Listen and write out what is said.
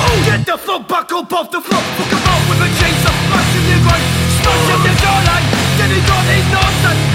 Get the fuck back up off the floor. Fuck 'em out with a chainsaw, smashing your groin, smashing your jawline. Then he got ignored.